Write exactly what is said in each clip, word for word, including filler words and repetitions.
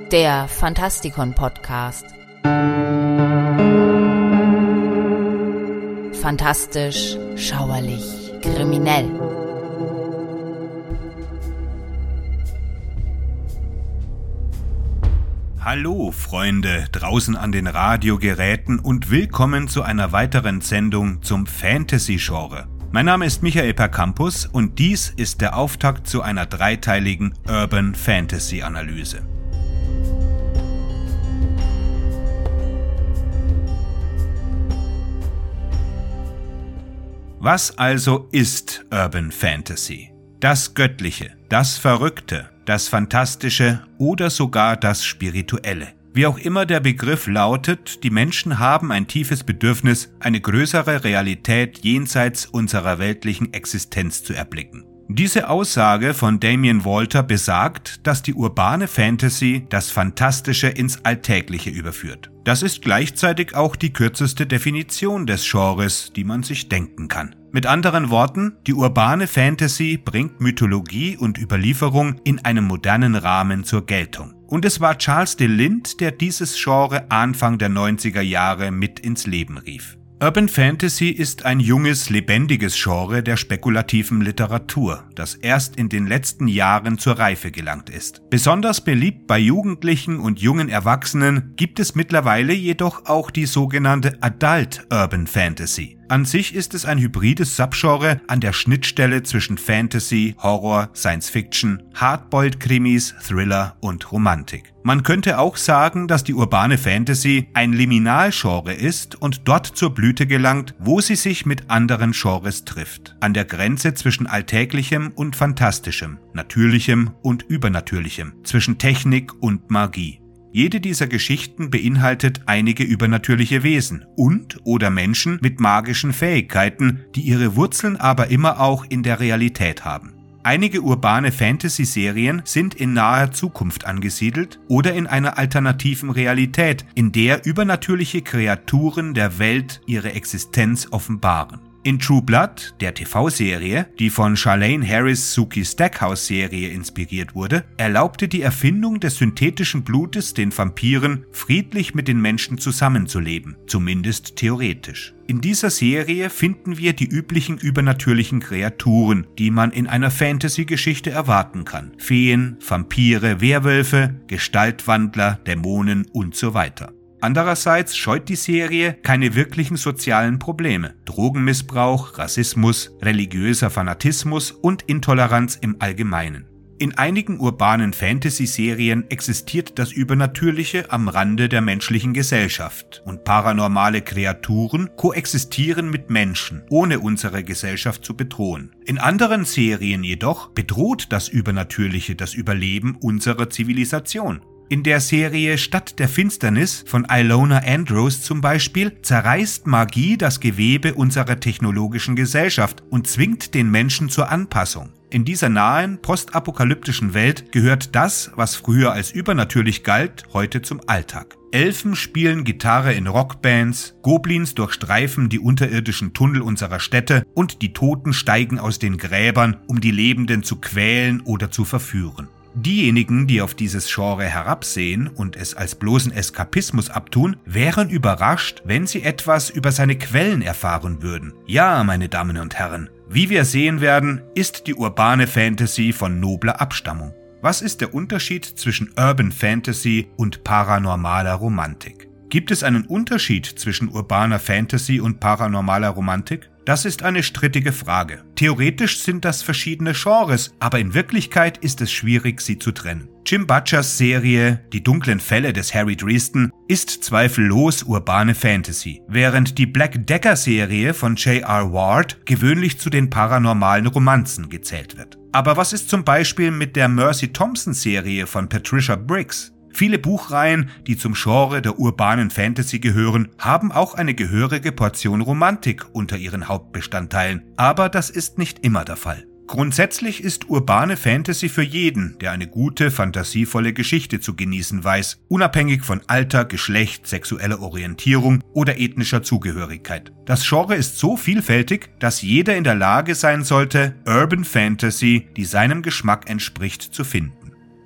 Der Fantastikon-Podcast. Fantastisch, schauerlich, kriminell. Hallo Freunde draußen an den Radiogeräten und willkommen zu einer weiteren Sendung zum Fantasy-Genre. Mein Name ist Michael Percampus und dies ist der Auftakt zu einer dreiteiligen Urban Fantasy Analyse. Was also ist Urban Fantasy? Das Göttliche, das Verrückte, das Fantastische oder sogar das Spirituelle. Wie auch immer der Begriff lautet, die Menschen haben ein tiefes Bedürfnis, eine größere Realität jenseits unserer weltlichen Existenz zu erblicken. Diese Aussage von Damien Walter besagt, dass die urbane Fantasy das Fantastische ins Alltägliche überführt. Das ist gleichzeitig auch die kürzeste Definition des Genres, die man sich denken kann. Mit anderen Worten, die urbane Fantasy bringt Mythologie und Überlieferung in einem modernen Rahmen zur Geltung. Und es war Charles de Lint, der dieses Genre Anfang der neunziger Jahre mit ins Leben rief. Urban Fantasy ist ein junges, lebendiges Genre der spekulativen Literatur, das erst in den letzten Jahren zur Reife gelangt ist. Besonders beliebt bei Jugendlichen und jungen Erwachsenen gibt es mittlerweile jedoch auch die sogenannte Adult Urban Fantasy. An sich ist es ein hybrides Subgenre an der Schnittstelle zwischen Fantasy, Horror, Science-Fiction, Hardboiled-Krimis, Thriller und Romantik. Man könnte auch sagen, dass die urbane Fantasy ein Liminalgenre ist und dort zur Blüte gelangt, wo sie sich mit anderen Genres trifft. An der Grenze zwischen Alltäglichem und Fantastischem, Natürlichem und Übernatürlichem, zwischen Technik und Magie. Jede dieser Geschichten beinhaltet einige übernatürliche Wesen und oder Menschen mit magischen Fähigkeiten, die ihre Wurzeln aber immer auch in der Realität haben. Einige urbane Fantasy-Serien sind in naher Zukunft angesiedelt oder in einer alternativen Realität, in der übernatürliche Kreaturen der Welt ihre Existenz offenbaren. In True Blood, der T V-Serie, die von Charlaine Harris' Sookie Stackhouse-Serie inspiriert wurde, erlaubte die Erfindung des synthetischen Blutes den Vampiren, friedlich mit den Menschen zusammenzuleben, zumindest theoretisch. In dieser Serie finden wir die üblichen übernatürlichen Kreaturen, die man in einer Fantasy-Geschichte erwarten kann. Feen, Vampire, Werwölfe, Gestaltwandler, Dämonen und so weiter. Andererseits scheut die Serie keine wirklichen sozialen Probleme. Drogenmissbrauch, Rassismus, religiöser Fanatismus und Intoleranz im Allgemeinen. In einigen urbanen Fantasy-Serien existiert das Übernatürliche am Rande der menschlichen Gesellschaft und paranormale Kreaturen koexistieren mit Menschen, ohne unsere Gesellschaft zu bedrohen. In anderen Serien jedoch bedroht das Übernatürliche das Überleben unserer Zivilisation. In der Serie Stadt der Finsternis von Ilona Andrews zum Beispiel zerreißt Magie das Gewebe unserer technologischen Gesellschaft und zwingt den Menschen zur Anpassung. In dieser nahen, postapokalyptischen Welt gehört das, was früher als übernatürlich galt, heute zum Alltag. Elfen spielen Gitarre in Rockbands, Goblins durchstreifen die unterirdischen Tunnel unserer Städte und die Toten steigen aus den Gräbern, um die Lebenden zu quälen oder zu verführen. Diejenigen, die auf dieses Genre herabsehen und es als bloßen Eskapismus abtun, wären überrascht, wenn sie etwas über seine Quellen erfahren würden. Ja, meine Damen und Herren, wie wir sehen werden, ist die urbane Fantasy von nobler Abstammung. Was ist der Unterschied zwischen Urban Fantasy und paranormaler Romantik? Gibt es einen Unterschied zwischen urbaner Fantasy und paranormaler Romantik? Das ist eine strittige Frage. Theoretisch sind das verschiedene Genres, aber in Wirklichkeit ist es schwierig, sie zu trennen. Jim Butchers Serie Die dunklen Fälle des Harry Dresden ist zweifellos urbane Fantasy, während die Black Dagger Serie von J R Ward gewöhnlich zu den paranormalen Romanzen gezählt wird. Aber was ist zum Beispiel mit der Mercy Thompson Serie von Patricia Briggs? Viele Buchreihen, die zum Genre der urbanen Fantasy gehören, haben auch eine gehörige Portion Romantik unter ihren Hauptbestandteilen, aber das ist nicht immer der Fall. Grundsätzlich ist urbane Fantasy für jeden, der eine gute, fantasievolle Geschichte zu genießen weiß, unabhängig von Alter, Geschlecht, sexueller Orientierung oder ethnischer Zugehörigkeit. Das Genre ist so vielfältig, dass jeder in der Lage sein sollte, Urban Fantasy, die seinem Geschmack entspricht, zu finden.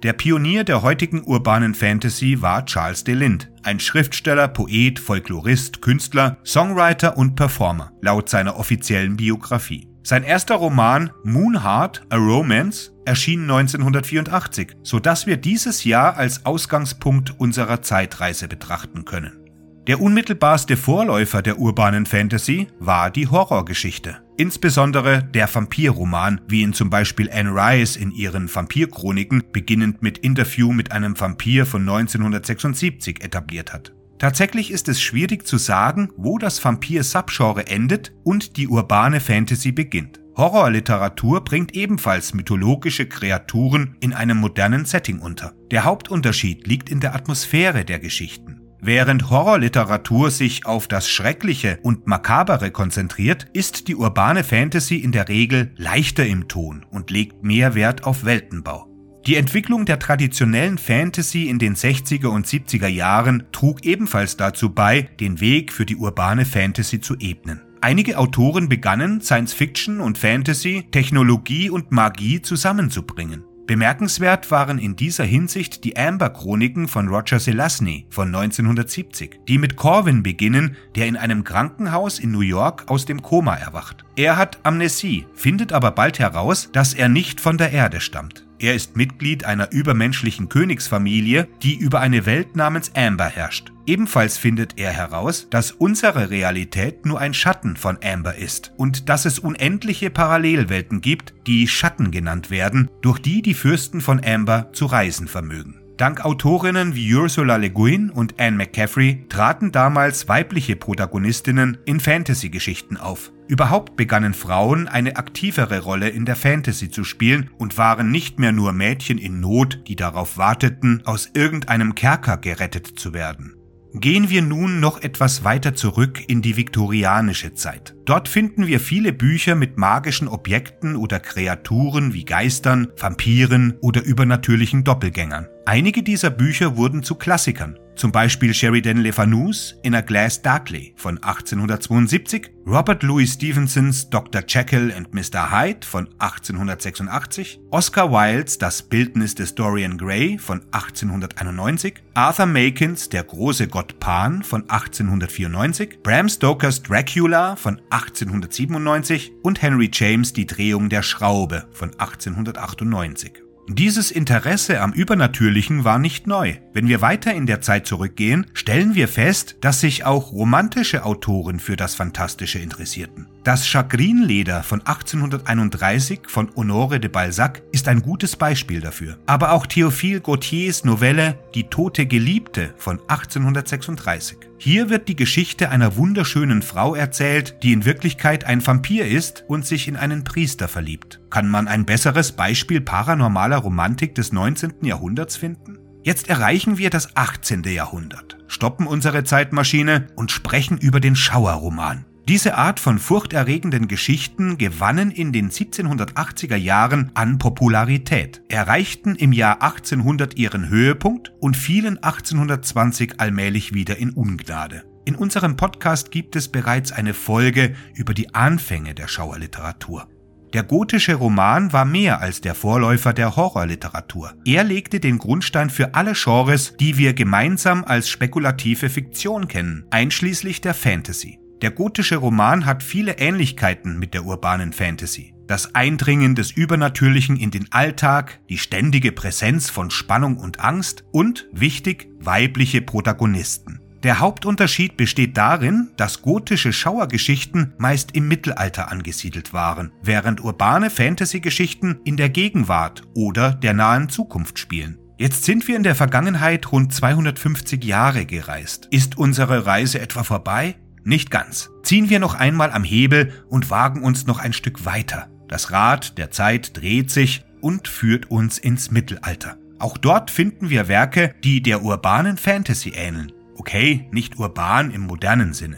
Der Pionier der heutigen urbanen Fantasy war Charles de Lind, ein Schriftsteller, Poet, Folklorist, Künstler, Songwriter und Performer, laut seiner offiziellen Biografie. Sein erster Roman Moonheart, A Romance erschien neunzehnhundertvierundachtzig, sodass wir dieses Jahr als Ausgangspunkt unserer Zeitreise betrachten können. Der unmittelbarste Vorläufer der urbanen Fantasy war die Horrorgeschichte. Insbesondere der Vampirroman, wie ihn zum Beispiel Anne Rice in ihren Vampirchroniken, beginnend mit Interview mit einem Vampir von neunzehnhundertsechsundsiebzig, etabliert hat. Tatsächlich ist es schwierig zu sagen, wo das Vampir-Subgenre endet und die urbane Fantasy beginnt. Horrorliteratur bringt ebenfalls mythologische Kreaturen in einem modernen Setting unter. Der Hauptunterschied liegt in der Atmosphäre der Geschichten. Während Horrorliteratur sich auf das Schreckliche und Makabere konzentriert, ist die urbane Fantasy in der Regel leichter im Ton und legt mehr Wert auf Weltenbau. Die Entwicklung der traditionellen Fantasy in den sechziger und siebziger Jahren trug ebenfalls dazu bei, den Weg für die urbane Fantasy zu ebnen. Einige Autoren begannen, Science Fiction und Fantasy, Technologie und Magie zusammenzubringen. Bemerkenswert waren in dieser Hinsicht die Amber-Chroniken von Roger Zelazny von neunzehnhundertsiebzig, die mit Corwin beginnen, der in einem Krankenhaus in New York aus dem Koma erwacht. Er hat Amnesie, findet aber bald heraus, dass er nicht von der Erde stammt. Er ist Mitglied einer übermenschlichen Königsfamilie, die über eine Welt namens Amber herrscht. Ebenfalls findet er heraus, dass unsere Realität nur ein Schatten von Amber ist und dass es unendliche Parallelwelten gibt, die Schatten genannt werden, durch die die Fürsten von Amber zu reisen vermögen. Dank Autorinnen wie Ursula Le Guin und Anne McCaffrey traten damals weibliche Protagonistinnen in Fantasy-Geschichten auf. Überhaupt begannen Frauen eine aktivere Rolle in der Fantasy zu spielen und waren nicht mehr nur Mädchen in Not, die darauf warteten, aus irgendeinem Kerker gerettet zu werden. Gehen wir nun noch etwas weiter zurück in die viktorianische Zeit. Dort finden wir viele Bücher mit magischen Objekten oder Kreaturen wie Geistern, Vampiren oder übernatürlichen Doppelgängern. Einige dieser Bücher wurden zu Klassikern, zum Beispiel Sheridan Le Fanu's In a Glass Darkly von achtzehnhundertzweiundsiebzig, Robert Louis Stevensons Doktor Jekyll and Mister Hyde von achtzehnhundertsechsundachtzig, Oscar Wildes Das Bildnis des Dorian Gray von achtzehnhunderteinundneunzig, Arthur Makins Der große Gott Pan von achtzehnhundertvierundneunzig, Bram Stokers Dracula von achtzehnhundertsiebenundneunzig und Henry James Die Drehung der Schraube von achtzehnhundertachtundneunzig. Dieses Interesse am Übernatürlichen war nicht neu. Wenn wir weiter in der Zeit zurückgehen, stellen wir fest, dass sich auch romantische Autoren für das Fantastische interessierten. Das Chagrinleder von achtzehnhunderteinunddreißig von Honoré de Balzac ist ein gutes Beispiel dafür. Aber auch Théophile Gautiers Novelle Die tote Geliebte von achtzehnhundertsechsunddreißig. Hier wird die Geschichte einer wunderschönen Frau erzählt, die in Wirklichkeit ein Vampir ist und sich in einen Priester verliebt. Kann man ein besseres Beispiel paranormaler Romantik des neunzehnten Jahrhunderts finden? Jetzt erreichen wir das achtzehnte Jahrhundert, stoppen unsere Zeitmaschine und sprechen über den Schauerroman. Diese Art von furchterregenden Geschichten gewannen in den siebzehnhundertachtziger Jahren an Popularität, erreichten im Jahr achtzehnhundert ihren Höhepunkt und fielen achtzehnhundertzwanzig allmählich wieder in Ungnade. In unserem Podcast gibt es bereits eine Folge über die Anfänge der Schauerliteratur. Der gotische Roman war mehr als der Vorläufer der Horrorliteratur. Er legte den Grundstein für alle Genres, die wir gemeinsam als spekulative Fiktion kennen, einschließlich der Fantasy. Der gotische Roman hat viele Ähnlichkeiten mit der urbanen Fantasy. Das Eindringen des Übernatürlichen in den Alltag, die ständige Präsenz von Spannung und Angst und, wichtig, weibliche Protagonisten. Der Hauptunterschied besteht darin, dass gotische Schauergeschichten meist im Mittelalter angesiedelt waren, während urbane Fantasy-Geschichten in der Gegenwart oder der nahen Zukunft spielen. Jetzt sind wir in der Vergangenheit rund zweihundertfünfzig Jahre gereist. Ist unsere Reise etwa vorbei? Nicht ganz. Ziehen wir noch einmal am Hebel und wagen uns noch ein Stück weiter. Das Rad der Zeit dreht sich und führt uns ins Mittelalter. Auch dort finden wir Werke, die der urbanen Fantasy ähneln. Okay, nicht urban im modernen Sinne.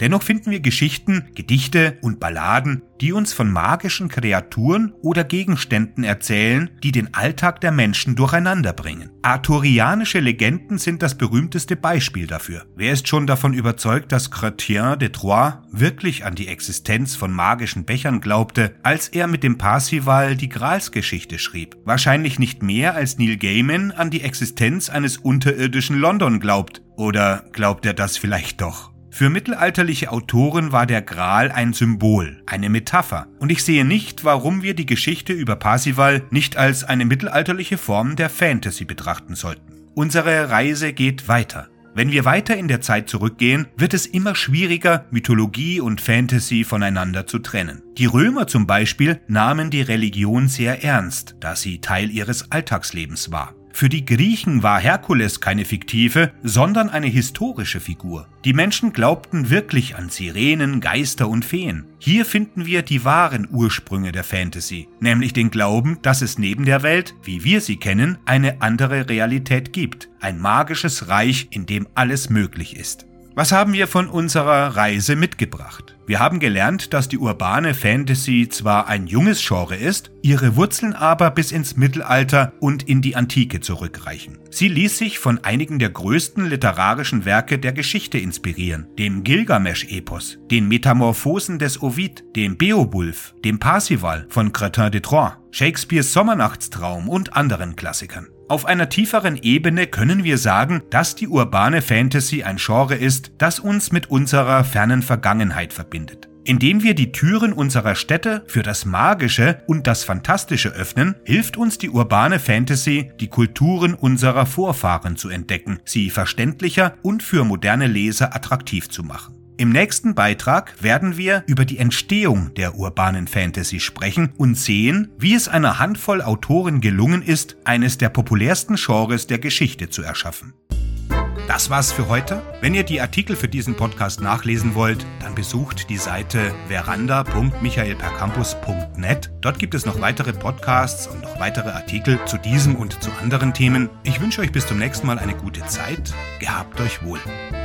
Dennoch finden wir Geschichten, Gedichte und Balladen, die uns von magischen Kreaturen oder Gegenständen erzählen, die den Alltag der Menschen durcheinander bringen. Arthurianische Legenden sind das berühmteste Beispiel dafür. Wer ist schon davon überzeugt, dass Chrétien de Troyes wirklich an die Existenz von magischen Bechern glaubte, als er mit dem Parzival die Gralsgeschichte schrieb? Wahrscheinlich nicht mehr als Neil Gaiman an die Existenz eines unterirdischen London glaubt. Oder glaubt er das vielleicht doch? Für mittelalterliche Autoren war der Gral ein Symbol, eine Metapher. Und ich sehe nicht, warum wir die Geschichte über Parzival nicht als eine mittelalterliche Form der Fantasy betrachten sollten. Unsere Reise geht weiter. Wenn wir weiter in der Zeit zurückgehen, wird es immer schwieriger, Mythologie und Fantasy voneinander zu trennen. Die Römer zum Beispiel nahmen die Religion sehr ernst, da sie Teil ihres Alltagslebens war. Für die Griechen war Herkules keine fiktive, sondern eine historische Figur. Die Menschen glaubten wirklich an Sirenen, Geister und Feen. Hier finden wir die wahren Ursprünge der Fantasy, nämlich den Glauben, dass es neben der Welt, wie wir sie kennen, eine andere Realität gibt. Ein magisches Reich, in dem alles möglich ist. Was haben wir von unserer Reise mitgebracht? Wir haben gelernt, dass die urbane Fantasy zwar ein junges Genre ist, ihre Wurzeln aber bis ins Mittelalter und in die Antike zurückreichen. Sie ließ sich von einigen der größten literarischen Werke der Geschichte inspirieren, dem Gilgamesch-Epos, den Metamorphosen des Ovid, dem Beowulf, dem Parzival von Chrétien de Troyes, Shakespeares Sommernachtstraum und anderen Klassikern. Auf einer tieferen Ebene können wir sagen, dass die urbane Fantasy ein Genre ist, das uns mit unserer fernen Vergangenheit verbindet. Indem wir die Türen unserer Städte für das Magische und das Fantastische öffnen, hilft uns die urbane Fantasy, die Kulturen unserer Vorfahren zu entdecken, sie verständlicher und für moderne Leser attraktiv zu machen. Im nächsten Beitrag werden wir über die Entstehung der urbanen Fantasy sprechen und sehen, wie es einer Handvoll Autoren gelungen ist, eines der populärsten Genres der Geschichte zu erschaffen. Das war's für heute. Wenn ihr die Artikel für diesen Podcast nachlesen wollt, dann besucht die Seite veranda punkt michael per campus punkt net. Dort gibt es noch weitere Podcasts und noch weitere Artikel zu diesem und zu anderen Themen. Ich wünsche euch bis zum nächsten Mal eine gute Zeit. Gehabt euch wohl.